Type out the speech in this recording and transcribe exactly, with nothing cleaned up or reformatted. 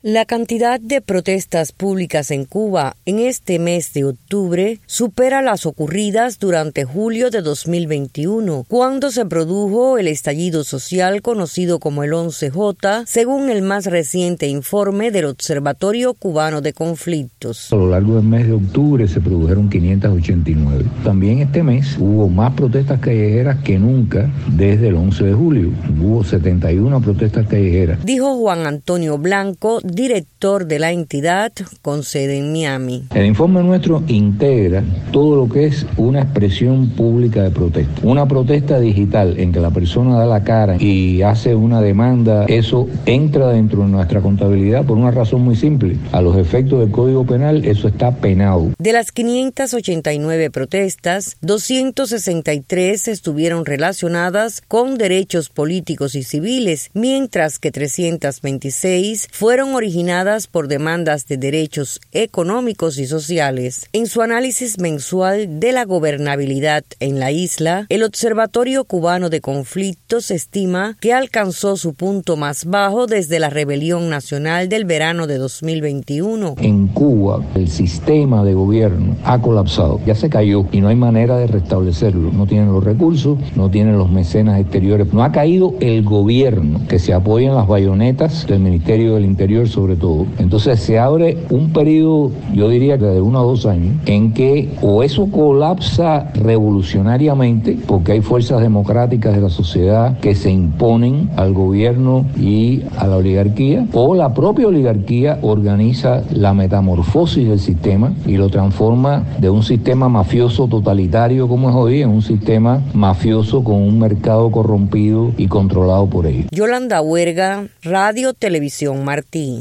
La cantidad de protestas públicas en Cuba en este mes de octubre supera las ocurridas durante julio de dos mil veintiuno, cuando se produjo el estallido social conocido como el once jota, según el más reciente informe del Observatorio Cubano de Conflictos. A lo largo del mes de octubre se produjeron quinientas ochenta y nueve. También este mes hubo más protestas callejeras que nunca desde el once de julio. Hubo setenta y una protestas callejeras. Dijo Juan Antonio Blanco, director de la entidad con sede en Miami. El informe nuestro integra todo lo que es una expresión pública de protesta. Una protesta digital en que la persona da la cara y hace una demanda, eso entra dentro de nuestra contabilidad por una razón muy simple. A los efectos del Código Penal, eso está penado. De las quinientas ochenta y nueve protestas, doscientas sesenta y tres estuvieron relacionadas con derechos políticos y civiles, mientras que trescientas veintiséis fueron originadas por demandas de derechos económicos y sociales. En su análisis mensual de la gobernabilidad en la isla, el Observatorio Cubano de Conflictos estima que alcanzó su punto más bajo desde la rebelión nacional del verano de dos mil veintiuno. En Cuba, el sistema de gobierno ha colapsado, ya se cayó y no hay manera de restablecerlo. No tienen los recursos, no tienen los mecenas exteriores, no ha caído el gobierno, que se apoya en las bayonetas del Ministerio del Interior sobre todo. Entonces se abre un periodo, yo diría que de uno a dos años, en que o eso colapsa revolucionariamente, porque hay fuerzas democráticas de la sociedad que se imponen al gobierno y a la oligarquía, o la propia oligarquía organiza la metamorfosis del sistema y lo transforma de un sistema mafioso totalitario como es hoy en un sistema mafioso con un mercado corrompido y controlado por ellos. Yolanda Huerga, Radio Televisión Martí.